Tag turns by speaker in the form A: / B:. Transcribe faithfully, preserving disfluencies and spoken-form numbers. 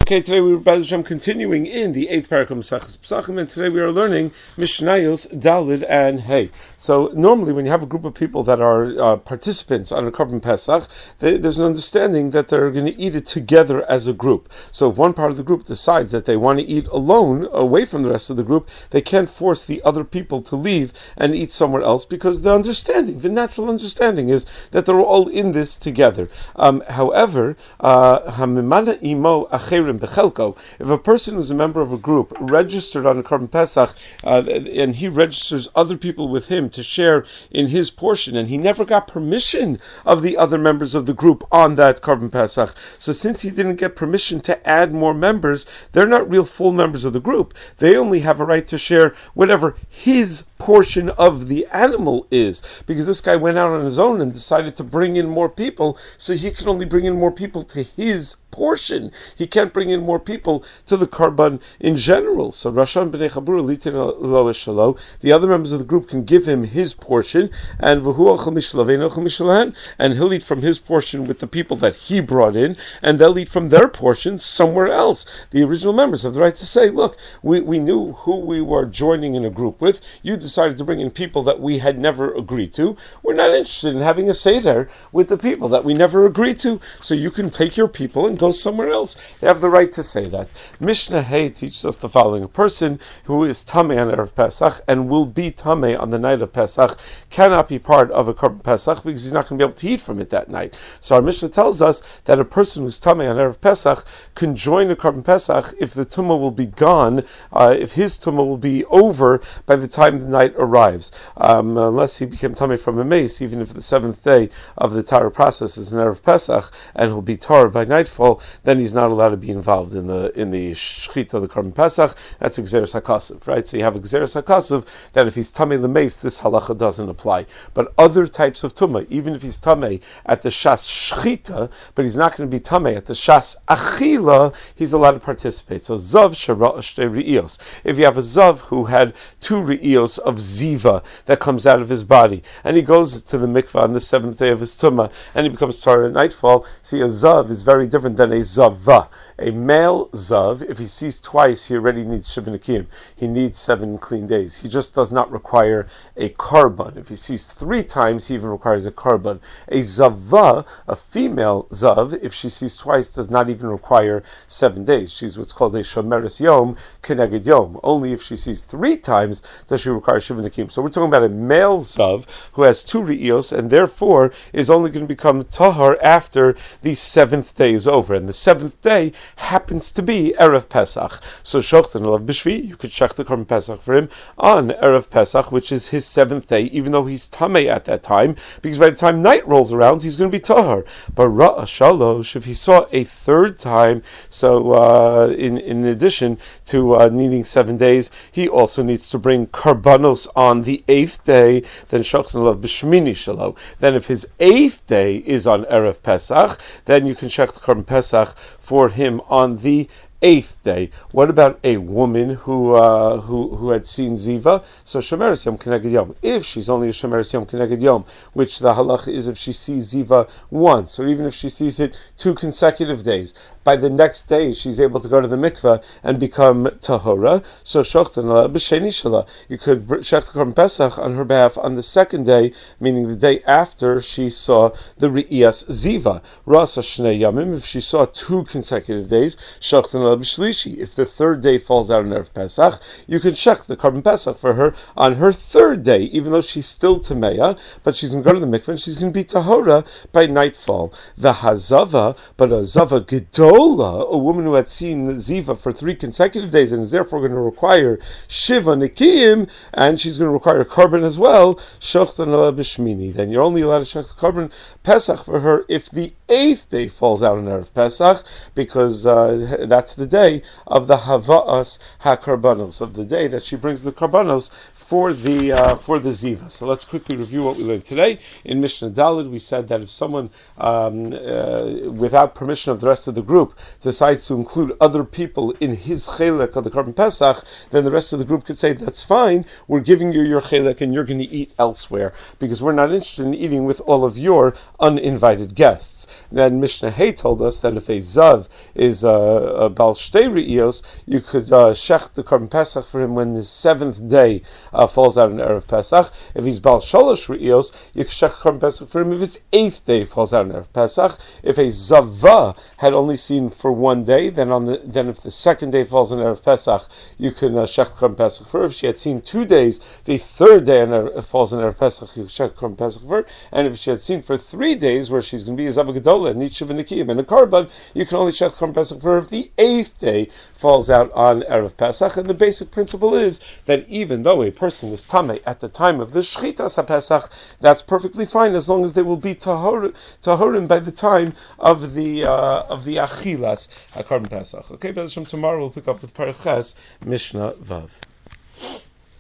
A: Okay, today we were Hashem, continuing in the eighth parak of Maseches Pesachim, and today we are learning Mishnayos, Dalid, and Hey. So normally when you have a group of people that are uh, participants on a Korban Pesach, they, there's an understanding that they're going to eat it together as a group. So if one part of the group decides that they want to eat alone, away from the rest of the group, they can't force the other people to leave and eat somewhere else, because the understanding, the natural understanding is that they're all in this together. Um, however, uh, if a person who's a member of a group registered on a Korban Pesach uh, and he registers other people with him to share in his portion, and he never got permission of the other members of the group on that Korban Pesach, so since he didn't get permission to add more members, they're not real full members of the group. They only have a right to share whatever his portion of the animal is, because this guy went out on his own and decided to bring in more people, so he can only bring in more people to his portion. He can't bring in more people to the Korban in general. So Rashan b'nei Chabura litin lo eshalo, the other members of the group can give him his portion, and v'hu achal mishlavein achal mishlahan, and he'll eat from his portion with the people that he brought in, and they'll eat from their portions somewhere else. The original members have the right to say, look, we, we knew who we were joining in a group with. You decided to bring in people that we had never agreed to. We're not interested in having a seder with the people that we never agreed to, so you can take your people and go somewhere else. They have the right to say that. Mishnah Hay teaches us the following: a person who is tamei on Erev Pesach and will be tamei on the night of Pesach cannot be part of a Korban Pesach, because he's not going to be able to eat from it that night. So our Mishnah tells us that a person who's tamei on Erev Pesach can join a Korban Pesach if the tumah will be gone, uh, if his tumah will be over by the time the night arrives, um, unless he became tamei from a mace, even if the seventh day of the Tara process is an Erev Pesach and he'll be tar by nightfall, then he's not allowed to be involved in the in the shchita of the Korban Pesach. That's Gzeres HaKasuv, right? So you have a Gzeres HaKasuv that if he's tamei l'meis, this halacha doesn't apply. But other types of tumah, even if he's tamei at the shas shchita, but he's not going to be tamei at the shas achila, he's allowed to participate. So zav shara shtei re'ios. If you have a zav who had two re'ios of ziva that comes out of his body, and he goes to the mikvah on the seventh day of his tumah, and he becomes tar at nightfall, see, a zav is very different than a zava. A male zav, if he sees twice, he already needs shivanikim. He needs seven clean days. He just does not require a korban. If he sees three times, he even requires a korban. A zava, a female zav, if she sees twice, does not even require seven days. She's what's called a shomeres yom keneged yom. Only if she sees three times does she require shivanikim. So we're talking about a male zav who has two re'ios and therefore is only going to become tahar after the seventh day is over, and the seventh day happens to be Erev Pesach. So Shochten Alav B'Shvi, you could shech the Korban Pesach for him on Erev Pesach, which is his seventh day, even though he's tamei at that time, because by the time night rolls around, he's going to be tahar. But Ra'a Shalosh, if he saw a third time, so uh, in in addition to uh, needing seven days, he also needs to bring karbanos on the eighth day. Then Shochten Alav B'Shmini Shalo. Then if his eighth day is on Erev Pesach, then you can shech the Korban Pesach for him on the eighth day. What about a woman who uh, who who had seen ziva? So shomeres yom keneged yom. If she's only a shomeres yom keneged yom, which the halacha is if she sees ziva once, or even if she sees it two consecutive days, by the next day she's able to go to the mikveh and become tahora. So shochten la b'sheni shala. You could shech the Korban Pesach on her behalf on the second day, meaning the day after she saw the re'ias ziva. Rasa shnei yamim. If she saw two consecutive days, shochten. If the third day falls out on Erev Pesach, you can shech the Korban Pesach for her on her third day, even though she's still tameya, but she's going to go to the mikveh and she's going to be tahora by nightfall. The hazava, but a zava gedola, a woman who had seen ziva for three consecutive days and is therefore going to require shiva nikiyim, and she's going to require a korban as well, shochten ala b'shmini. Then you're only allowed to shech the Korban Pesach for her if the eighth day falls out on Erev Pesach, because uh, that's the day of the Hava'as HaKarbanos, of the day that she brings the Karbanos for the uh, for the Ziva. So let's quickly review what we learned today. In Mishnah Dalid, we said that if someone, um, uh, without permission of the rest of the group, decides to include other people in his Chelek of the Korban Pesach, then the rest of the group could say, that's fine, we're giving you your Chelek and you're going to eat elsewhere, because we're not interested in eating with all of your uninvited guests. Then Mishnah Hay told us that if a Zav is uh, a Bal Bal Shtei Re'iyos, you could uh, shech the Korban Pesach for him when the seventh day uh, falls out on Erev Pesach. If he's Bal Shalosh Re'iyos, you could shech Korban Pesach for him if his eighth day falls out on Erev Pesach. If a Zava had only seen for one day, then on the then if the second day falls on Erev Pesach, you can uh, shech Korban Pesach for her. If she had seen two days, the third day on Erev, falls on Erev Pesach, you shech Korban Pesach for her. And if she had seen for three days, where she's going to be a Zava Gedola, and Nitshuv and Nikiyim and a Karban, you can only shech Korban Pesach for her if the eighth day falls out on Erev Pesach. And the basic principle is that even though a person is Tameh at the time of the Shchitas HaPesach, that's perfectly fine as long as they will be tahor, Tahorim by the time of the uh, of the Achilas HaKarban Pesach. Okay, B'ezras Hashem, tomorrow we'll pick up with Parach Ches, Mishnah Vav.